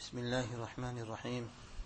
بسم الله الرحمن الرحيم.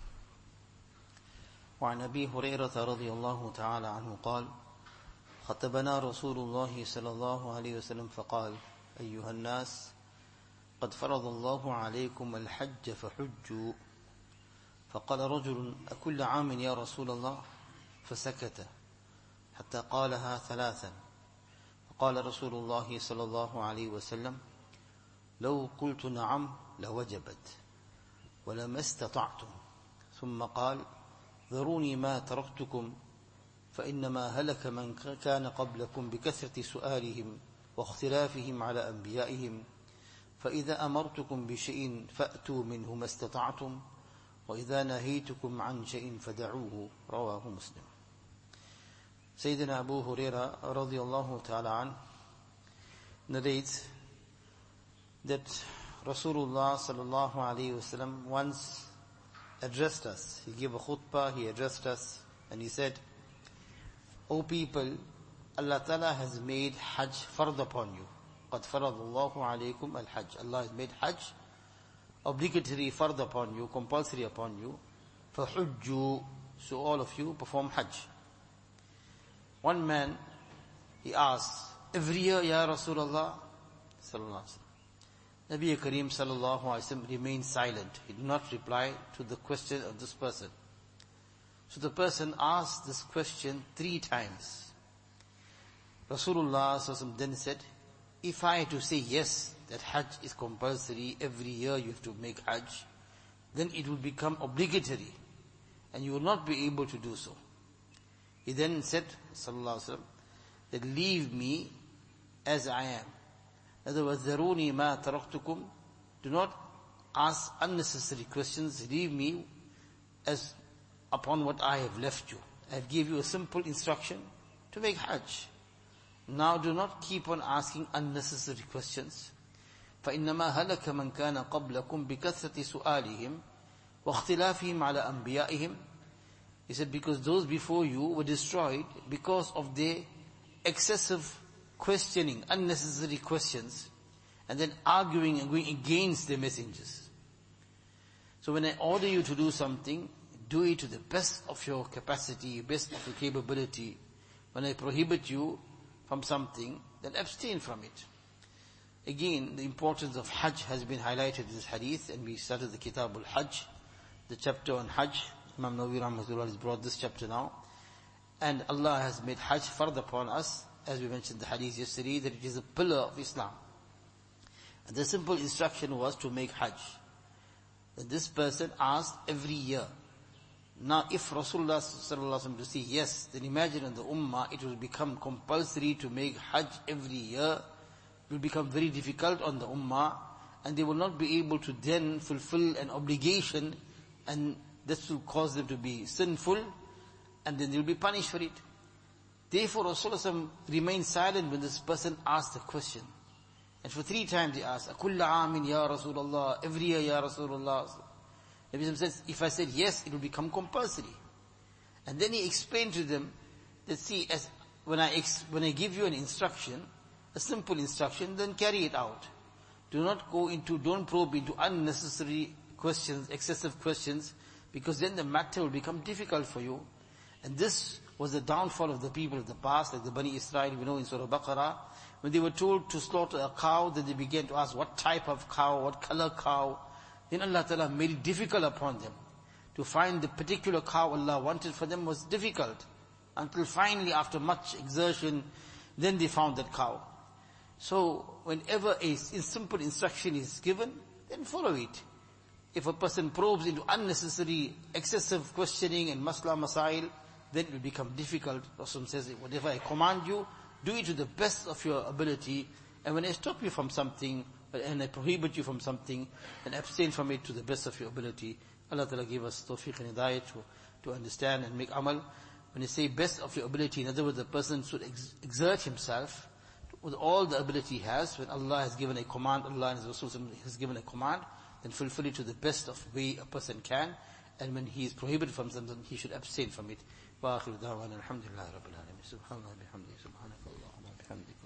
وعن أبي هريرة رضي الله تعالى عنه قال: خطبنا رسول الله صلى الله عليه وسلم فقال: أيها الناس، قد فرض الله عليكم الحج فحجوا. فقال رجل: أكل عام يا رسول الله؟ فسكت حتى قالها ثلاثا. فقال رسول الله صلى الله عليه وسلم: لو قلت نعم لوجبت ولما استطعتم. ثم قال: ذروني ما تركتكم فإنما هلك من كان قبلكم بكثرة سؤالهم واختلافهم على أنبيائهم، فإذا أمرتكم بشيء فأتوا منه ما استطعتم، وإذا نهيتكم عن شيء فدعوه. رواه مسلم. Sayyidina Abu Huraira radiallahu ta'ala an narrates that Rasulullah sallallahu alayhi wasallam once addressed us. He gave a khutbah, he addressed us, and he said, O people, Allah Ta'ala has made Hajj fard upon you. قَدْ فَرَضَ اللَّهُ عَلَيْكُمْ الْحَجِّ. Allah has made Hajj obligatory, fard upon you, compulsory upon you. فَحُجُّوا. So all of you perform Hajj. One man, he asked, every year, Ya Rasulullah sallallahu alaihi wasallam. Nabi Kareem sallallahu alaihi wasallam remained silent. He did not reply to the question of this person. So the person asked this question 3 times. Rasulullah sallallahu alaihi wasallam then said, if I had to say yes, that Hajj is compulsory, every year you have to make Hajj, then it will become obligatory, and you will not be able to do so. He then said, sallallahu alaihi wasallam, that leave me as I am. In other words, ذَرُونِي مَا تَرَكْتُكُمْ. Do not ask unnecessary questions. Leave me as upon what I have left you. I have given you a simple instruction to make Hajj. Now do not keep on asking unnecessary questions. فَإِنَّمَا هَلَكَ مَنْ كَانَ قَبْلَكُمْ بِكَثْرَةِ سُؤَالِهِمْ وَاخْتِلَافِهِمْ عَلَى أَنْبِيَائِهِمْ. He said, because those before you were destroyed because of their excessive questioning, unnecessary questions, and then arguing and going against the messengers. So when I order you to do something, do it to the best of your capacity, best of your capability. When I prohibit you from something, then abstain from it. Again, the importance of Hajj has been highlighted in this hadith, and we started the Kitab al-Hajj, the chapter on Hajj. Imam Nawawi rahmatullah has brought this chapter now. And Allah has made Hajj fard upon us, as we mentioned the hadith yesterday, that it is a pillar of Islam. And the simple instruction was to make Hajj. That this person asked every year. Now if Rasulullah sallallahu alaihi wasallam to say yes, then imagine in the Ummah it will become compulsory to make Hajj every year. It will become very difficult on the Ummah, and they will not be able to then fulfill an obligation, and this will cause them to be sinful, and then they will be punished for it. Therefore Rasulullah remained silent when this person asked the question. And for 3 times he asked, أَكُلَّ عَامٍ يَا رَسُولَ اللَّهِ. Every year, Ya Rasulullah. Nabi says, if I said yes, it will become compulsory. And then he explained to them that, see, as when I give you an instruction, a simple instruction, then carry it out. Don't probe into unnecessary questions, excessive questions, because then the matter will become difficult for you. And this was the downfall of the people of the past, like the Bani Israel, we know in Surah Baqarah. When they were told to slaughter a cow, then they began to ask what type of cow, what color cow. Then Allah Ta'ala made it difficult upon them. To find the particular cow Allah wanted for them was difficult. Until finally, after much exertion, then they found that cow. So, whenever a simple instruction is given, then follow it. If a person probes into unnecessary, excessive questioning and masla masail, then it will become difficult. Rasul says, whatever I command you, do it to the best of your ability. And when I stop you from something, and I prohibit you from something, then abstain from it to the best of your ability. Allah Ta'ala give us tawfiq and hidayah to understand and make amal. When you say best of your ability, in other words, the person should exert himself with all the ability he has. When Allah has given a command, Allah and His Rasul has given a command, then fulfill it to the best of way a person can. And when he is prohibited from something, he should abstain from it. وآخر دعوانا الحمد لله رب العالمين سبحان الله بحمده سبحانك اللهم وبحمدك